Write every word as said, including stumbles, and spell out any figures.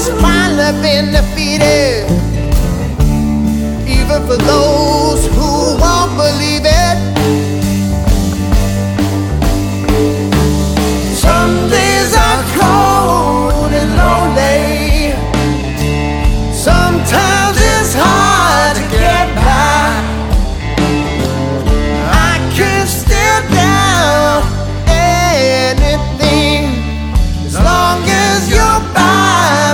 has finally been defeated. Even for those who won't believe.